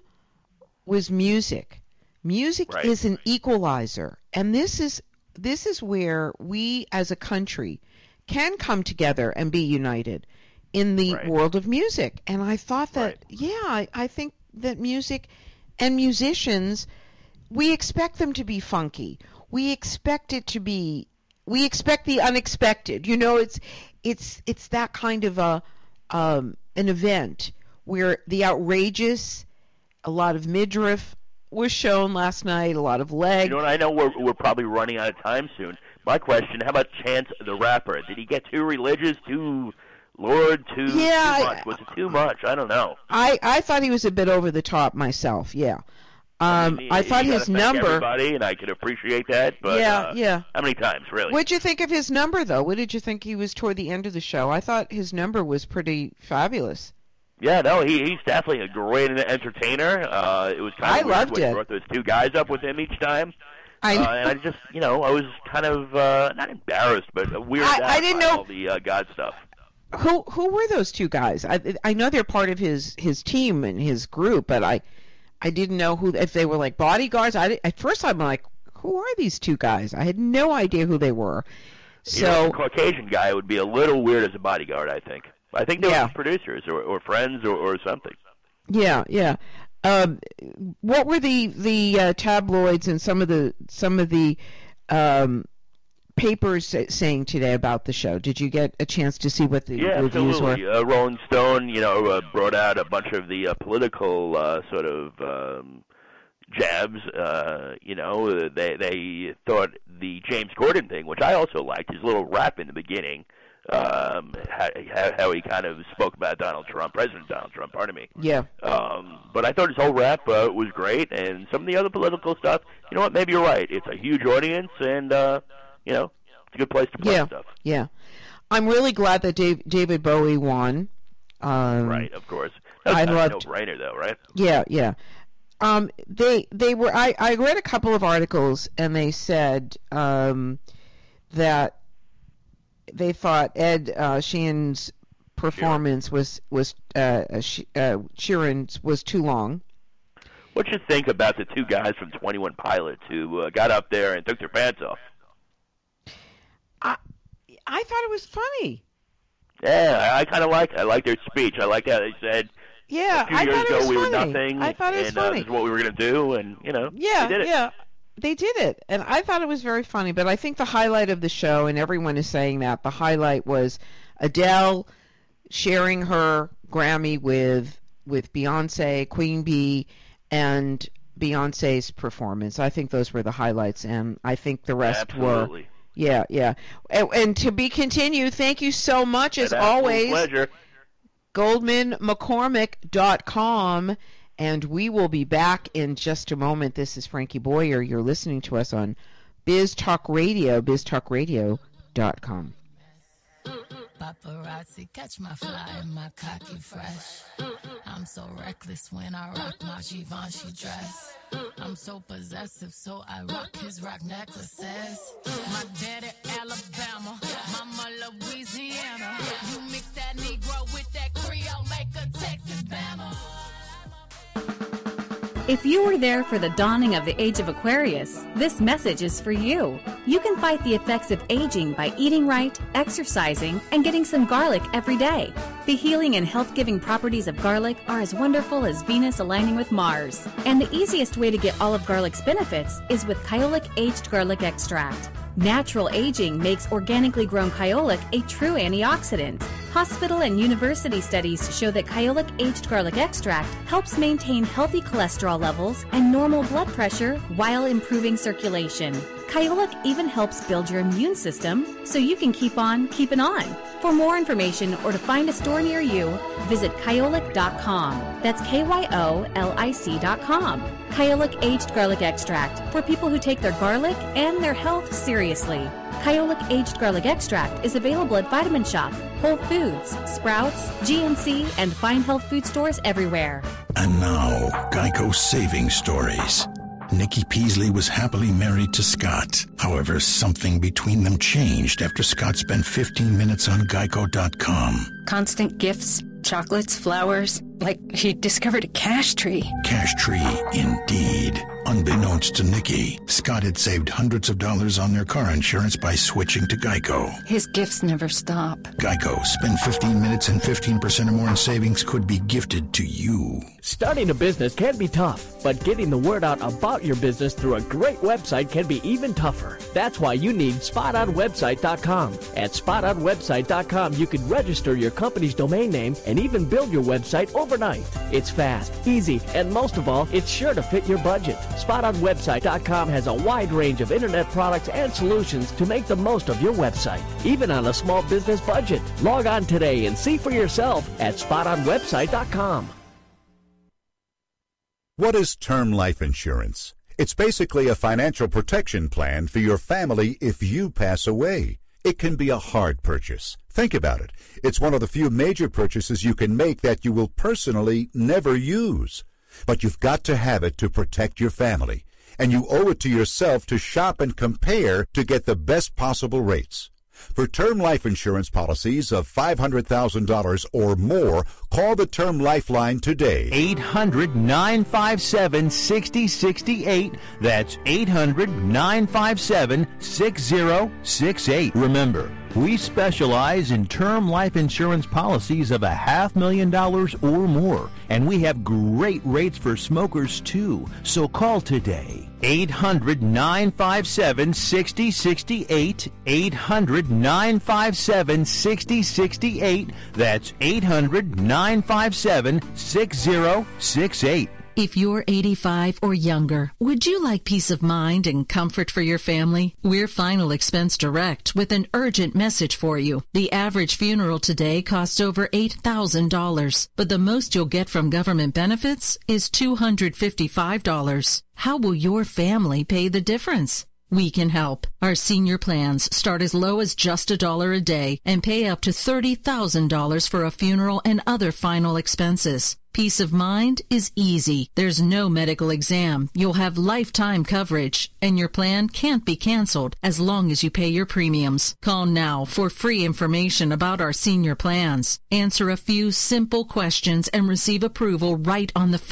was music. Music Right. is an equalizer. And this is this is where we as a country can come together and be united in the Right. world of music. And I thought that, yeah, I, I think that music and musicians, we expect them to be funky. We expect it to be we expect the unexpected. You know, it's it's it's that kind of a um, an event where the outrageous, a lot of midriff was shown last night, a lot of leg. You know what? I know we're we're probably running out of time soon. My question: how about Chance the Rapper? Did he get too religious, too Lord, too, Yeah, too I- much? Was it too much? I don't know. I, I thought he was a bit over the top myself, yeah. Um, He- I he thought gotta his thank number. everybody, and I could appreciate that. But Yeah, uh, yeah. How many times, really? What'd you think of his number, though? What did you think he was toward the end of the show? I thought his number was pretty fabulous. Yeah, no, he he's definitely a great entertainer. Uh, it was kind I of weird loved when he it. brought those two guys up with him each time. I uh, and I just, you know, I was kind of uh, not embarrassed, but weirded I- out I didn't by know- all the uh, God stuff. Who who were those two guys? I I know they're part of his his team and his group, but I I didn't know who if they were like bodyguards. I did, at first I'm like, who are these two guys? I had no idea who they were. You know, So a Caucasian guy would be a little weird as a bodyguard, I think. I think they Yeah. were just producers or, or friends or, or something. yeah, yeah. Um, what were the the uh, tabloids and some of the some of the um, papers sa- saying today about the show? Did you get a chance to see what the Yeah, reviews absolutely. were? Uh, Rolling Stone, you know, uh, brought out a bunch of the uh, political uh, sort of um, jabs. Uh, you know, they they thought the James Corden thing, which I also liked, his little rap in the beginning, um, how, how he kind of spoke about Donald Trump, President Donald Trump. Pardon me. Yeah. Um, but I thought his whole rap uh, was great, and some of the other political stuff. You know what? Maybe you're right. It's a huge audience, and uh, you know, it's a good place to play Yeah, stuff. yeah. I'm really glad that Dave, David Bowie won. Um, Right, of course. That's I kind of loved- a no-brainer, though, right? Yeah, yeah. Um, they they were. I, I read a couple of articles, and they said um, that they thought Ed uh, Sheeran's performance was was uh, uh, Sh- uh, Sheeran's was too long. What you think about the two guys from Twenty One Pilots who uh, got up there and took their pants off? I I thought it was funny. Yeah, I, I kind of like. I like their speech. I like how they said, Yeah, a few I years thought it ago was we funny. were nothing, I thought it was and uh, funny. this is what we were going to do, and you know, Yeah, they did it. yeah, they did it, and I thought it was very funny. But I think the highlight of the show, and everyone is saying that, the highlight was Adele sharing her Grammy with with Beyonce, Queen Bee, and Beyonce's performance. I think those were the highlights, and I think the rest Absolutely. were. Yeah, yeah. And, and to be continued, thank you so much, as An absolute always. pleasure. Goldman McCormick dot com, and we will be back in just a moment. This is Frankie Boyer. You're listening to us on Biz Talk Radio, biz talk radio dot com. Paparazzi, catch my fly and my cocky fresh. I'm so reckless when I rock my Givenchy dress. I'm so possessive, so I rock his rock necklaces. My daddy Alabama, mama Louisiana. You mix that Negro with that Creole, make a Texas Bama. If you were there for the dawning of the age of Aquarius, this message is for you. You can fight the effects of aging by eating right, exercising, and getting some garlic every day. The healing and health-giving properties of garlic are as wonderful as Venus aligning with Mars. And the easiest way to get all of garlic's benefits is with Kyolic Aged Garlic Extract. Natural aging makes organically grown Kyolic a true antioxidant. Hospital and university studies show that Kyolic Aged Garlic Extract helps maintain healthy cholesterol levels and normal blood pressure while improving circulation. Kyolic even helps build your immune system so you can keep on keeping on. For more information or to find a store near you, visit kyolic dot com. That's K Y O L I C dot com. Kyolic Aged Garlic Extract for people who take their garlic and their health seriously. Kyolic Aged Garlic Extract is available at Vitamin Shop, Whole Foods, Sprouts, G N C, and fine health food stores everywhere. And now, Geico Savings Stories. Nikki Peasley was happily married to Scott. However, something between them changed after Scott spent fifteen minutes on geico dot com. Constant gifts, chocolates, flowers, like he discovered a cash tree. Cash tree, indeed. Unbeknownst to Nikki, Scott had saved hundreds of dollars on their car insurance by switching to Geico. His gifts never stop. Geico. Spend fifteen minutes and fifteen percent or more in savings could be gifted to you. Starting a business can be tough, but getting the word out about your business through a great website can be even tougher. That's why you need spot on website dot com. At spot on website dot com, you can register your company's domain name and even build your website overnight. It's fast, easy, and most of all, it's sure to fit your budget. spot on website dot com has a wide range of internet products and solutions to make the most of your website, even on a small business budget. Log on today and see for yourself at spot on website dot com. What is term life insurance? It's basically a financial protection plan for your family if you pass away. It can be a hard purchase. Think about it. It's one of the few major purchases you can make that you will personally never use. But you've got to have it to protect your family. And you owe it to yourself to shop and compare to get the best possible rates. For term life insurance policies of five hundred thousand dollars or more, call the Term Lifeline today. eight hundred, nine five seven, six zero six eight. That's eight hundred, nine five seven, six zero six eight. Remember, we specialize in term life insurance policies of a half million dollars or more, and we have great rates for smokers too. So call today. eight hundred, nine five seven, six zero six eight. eight hundred, nine five seven, six zero six eight. That's eight hundred, nine five seven, six zero six eight. If you're eighty-five or younger, would you like peace of mind and comfort for your family? We're Final Expense Direct with an urgent message for you. The average funeral today costs over eight thousand dollars, but the most you'll get from government benefits is two hundred fifty-five dollars. How will your family pay the difference? We can help. Our senior plans start as low as just a dollar a day and pay up to thirty thousand dollars for a funeral and other final expenses. Peace of mind is easy. There's no medical exam. You'll have lifetime coverage, and your plan can't be canceled as long as you pay your premiums. Call now for free information about our senior plans. Answer a few simple questions and receive approval right on the phone.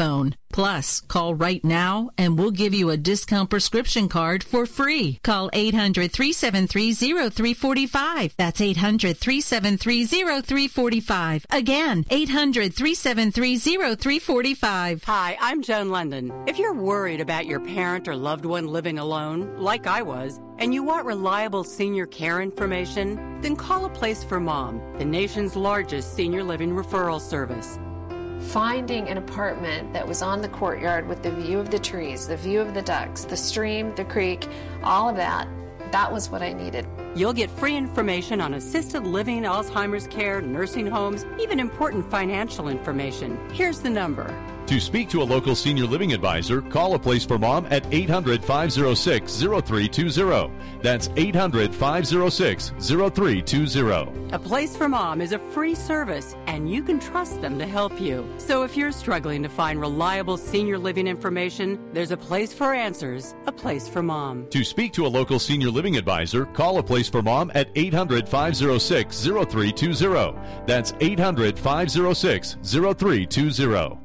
Plus, call right now and we'll give you a discount prescription card for free. Call eight hundred, three seven three, zero three four five. That's eight hundred, three seven three, zero three four five. Again, eight hundred, three seven three, zero three four five. Hi, I'm Joan London. If you're worried about your parent or loved one living alone, like I was, and you want reliable senior care information, then call A Place for Mom, the nation's largest senior living referral service. Finding an apartment that was on the courtyard with the view of the trees, the view of the ducks, the stream, the creek, all of that, that was what I needed. You'll get free information on assisted living, Alzheimer's care, nursing homes, even important financial information. Here's the number. To speak to a local senior living advisor, call A Place for Mom at eight hundred, five oh six, oh three two oh. That's eight hundred, five oh six, oh three two oh. A Place for Mom is a free service, and you can trust them to help you. So if you're struggling to find reliable senior living information, there's a place for answers, A Place for Mom. To speak to a local senior living advisor, call A Place for Mom at eight hundred, five oh six, oh three two oh. That's eight hundred, five oh six, oh three two oh.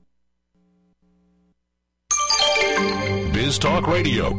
Biz Talk Radio.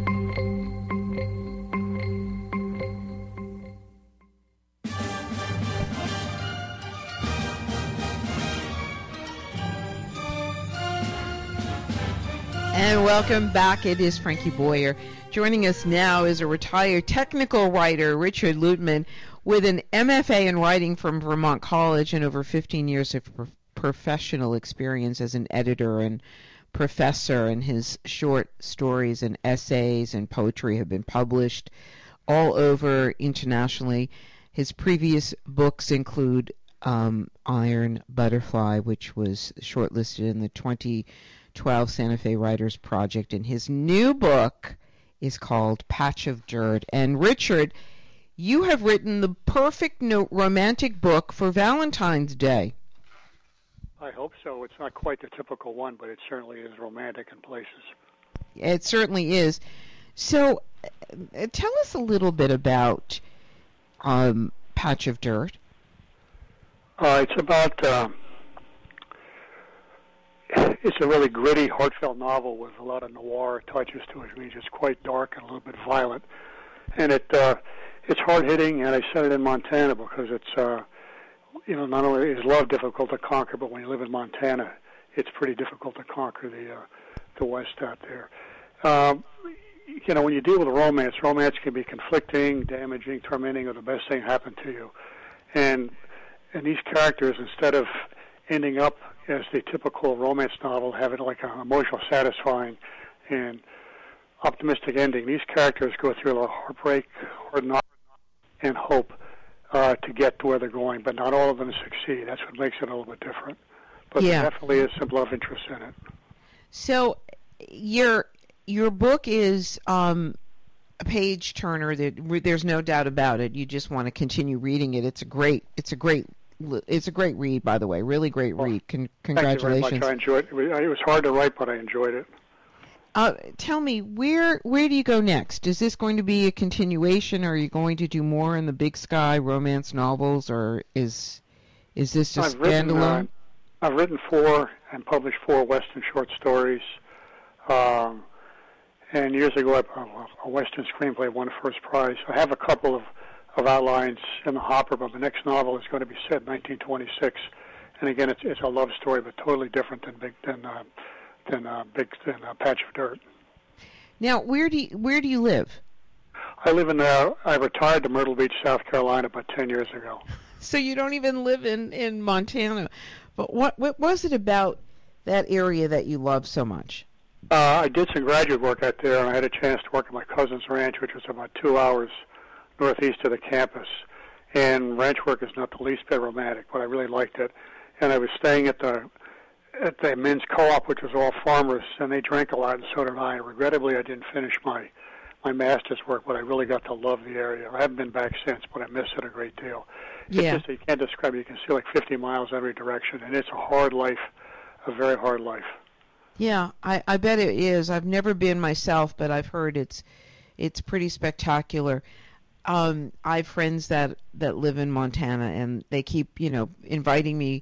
And welcome back. It is Frankie Boyer. Joining us now is a retired technical writer, Richard Lutman, with an M F A in writing from Vermont College and over fifteen years of pro- professional experience as an editor and professor, and his short stories and essays and poetry have been published all over internationally. His previous books include um, Iron Butterfly, which was shortlisted in the twenty twelve Santa Fe Writers Project, and his new book is called Patch of Dirt. And Richard, you have written the perfect no- romantic book for Valentine's Day. I hope so. It's not quite the typical one, but it certainly is romantic in places. It certainly is. So, uh, tell us a little bit about um, Patch of Dirt. Uh, it's about, uh, it's a really gritty, heartfelt novel with a lot of noir touches to it. I mean, it's quite dark and a little bit violent. And it uh, it's hard-hitting, and I set it in Montana because it's... Uh, You know, not only is love difficult to conquer, but when you live in Montana, it's pretty difficult to conquer the uh, the West out there. Um, you know, when you deal with romance, romance can be conflicting, damaging, tormenting, or the best thing happened to you. And and these characters, instead of ending up as the typical romance novel, having like an emotional, satisfying, and optimistic ending, these characters go through a lot of heartbreak, hard knock, and hope. Uh, to get to where they're going, but not all of them succeed. That's what makes it a little bit different. But yeah. There definitely is some love interest in it. So your your book is um, a page turner. That there's no doubt about it. You just want to continue reading it. It's a great. It's a great. It's a great read, by the way. Really great read. Con- congratulations. Thank you very much. I enjoyed it. It was hard to write, but I enjoyed it. Uh, tell me, where where do you go next? Is this going to be a continuation, or are you going to do more in the Big Sky romance novels, or is is this a I've standalone? Written, uh, I've written four and published four Western short stories. Um, and years ago, I, a Western screenplay won first prize. I have a couple of, of outlines in the hopper, but the next novel is going to be set in nineteen twenty-six. And again, it's it's a love story, but totally different than Big than. Uh, than a big than a Patch of Dirt. Now, where do you, where do you live? I live in. Uh, I retired to Myrtle Beach, South Carolina, about ten years ago. So you don't even live in, in Montana. But what what was it about that area that you love so much? Uh, I did some graduate work out there, and I had a chance to work at my cousin's ranch, which was about two hours northeast of the campus. And ranch work is not the least bit romantic, but I really liked it. And I was staying at the at the men's co-op, which was all farmers, and they drank a lot, and so did I. Regrettably, I didn't finish my, my master's work, but I really got to love the area. I haven't been back since, but I miss it a great deal. It's yeah. just, you can't describe it. You can see like fifty miles every direction, and it's a hard life, a very hard life. Yeah, I, I bet it is. I've never been myself, but I've heard it's it's pretty spectacular. Um, I have friends that, that live in Montana, and they keep, you know, inviting me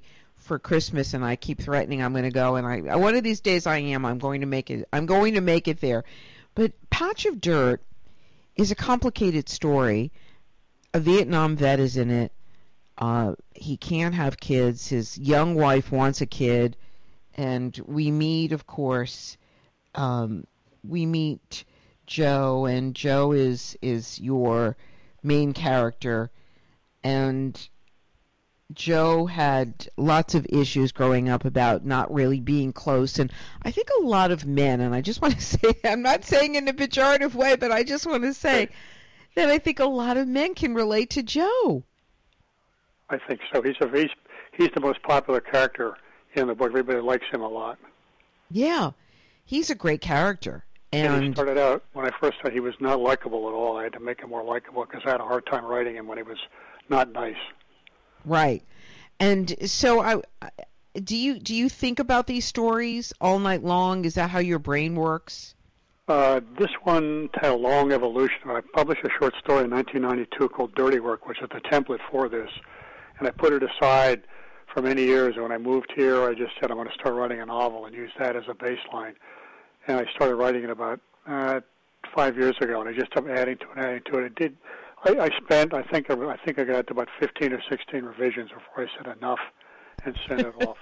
for Christmas, and I keep threatening I'm going to go, and I one of these days I am. I'm going to make it. I'm going to make it there. But Patch of Dirt is a complicated story. A Vietnam vet is in it. Uh, he can't have kids. His young wife wants a kid, and we meet, of course. Um, we meet Joe, and Joe is is your main character, and Joe had lots of issues growing up about not really being close, and I think a lot of men, and I just want to say, I'm not saying in a pejorative way, but I just want to say that I think a lot of men can relate to Joe. I think so. He's a he's, he's the most popular character in the book. Everybody likes him a lot. Yeah, he's a great character. And, and he started out, when I first started, he was not likable at all. I had to make him more likable because I had a hard time writing him when he was not nice. Right. And so I do you do you think about these stories all night long? Is that how your brain works? Uh, this one had a long evolution. I published a short story in nineteen ninety-two called Dirty Work, which is the template for this. And I put it aside for many years. And when I moved here, I just said I'm going to start writing a novel and use that as a baseline. And I started writing it about uh, five years ago, and I just kept adding to it, adding to it. It did. I, I spent, I think, I think I got to about fifteen or sixteen revisions before I said enough and sent it off.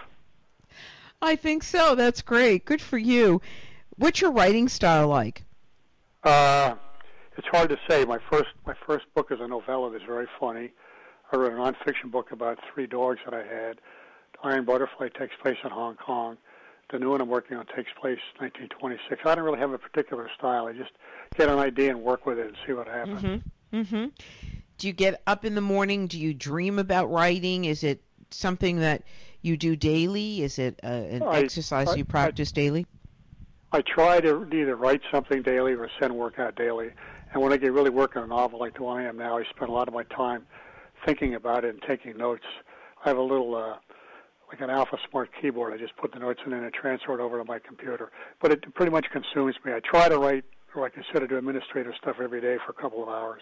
I think so. That's great. Good for you. What's your writing style like? Uh, it's hard to say. My first, my first book is a novella that's very funny. I wrote a nonfiction book about three dogs that I had. Iron Butterfly takes place in Hong Kong. The new one I'm working on takes place in nineteen twenty-six. I don't really have a particular style. I just get an idea and work with it and see what happens. Mm-hmm. Mm-hmm. Do you get up in the morning? Do you dream about writing? Is it something that you do daily? Is it uh, an I, exercise I, you practice I, daily? I try to either write something daily or send work out daily. And when I get really working on a novel like the one I am now, I spend a lot of my time thinking about it and taking notes. I have a little, uh, like an Alpha Smart keyboard. I just put the notes in and transfer it over to my computer. But it pretty much consumes me. I try to write, or like I said, I do administrative stuff every day for a couple of hours.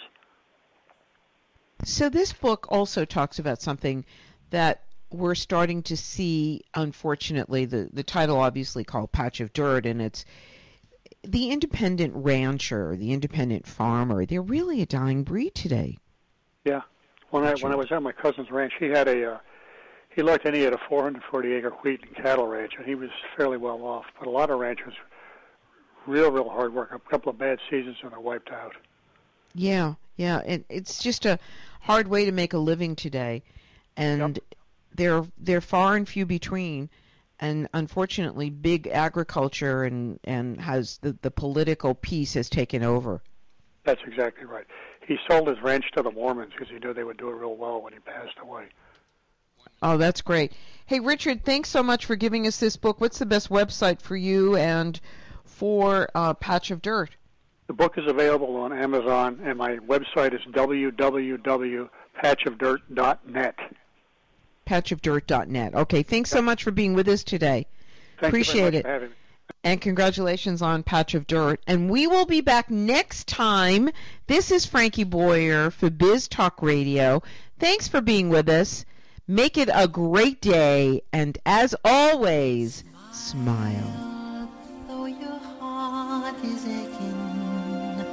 So this book also talks about something that we're starting to see, unfortunately. The, the title obviously called Patch of Dirt, and it's the independent rancher, the independent farmer. They're really a dying breed today. Yeah. When I when I was at my cousin's ranch, he had a uh, he looked and he had a four hundred forty acre wheat and cattle ranch, and he was fairly well off. But a lot of ranchers, real real hard work. A couple of bad seasons and they're wiped out. Yeah, yeah, and it's just a hard way to make a living today, and yep. they're they're far and few between. And unfortunately, big agriculture and and has the the political piece has taken over. That's exactly right. He sold his ranch to the Mormons because he knew they would do it real well when he passed away. Oh, that's great. Hey, Richard, thanks so much for giving us this book. What's the best website for you and for uh, Patch of Dirt? The book is available on Amazon, and my website is w w w dot patch of dirt dot net. patch of dirt dot net. Okay, thanks so much for being with us today. Thank Appreciate you very much it. for having me. And congratulations on Patch of Dirt. And we will be back next time. This is Frankie Boyer for Biz Talk Radio. Thanks for being with us. Make it a great day. And as always, smile. Though your heart is aching,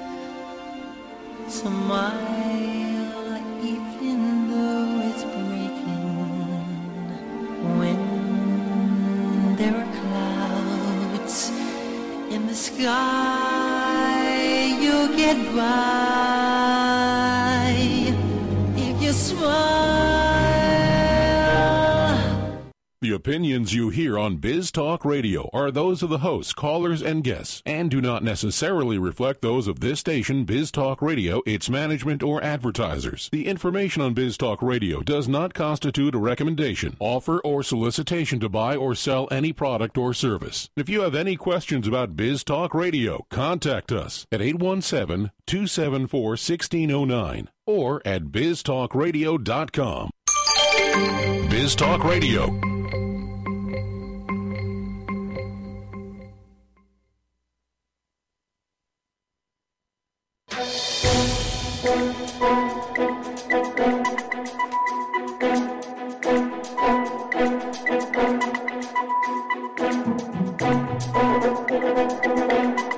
smile even though it's breaking. When there are clouds in the sky, you'll get by if you smile. The opinions you hear on Biz Talk Radio are those of the hosts, callers, and guests, and do not necessarily reflect those of this station, Biz Talk Radio, its management, or advertisers. The information on Biz Talk Radio does not constitute a recommendation, offer, or solicitation to buy or sell any product or service. If you have any questions about Biz Talk Radio, contact us at eight one seven, two seven four, one six zero nine or at biz talk radio dot com. Biz Talk Radio. Thank you. Thank you.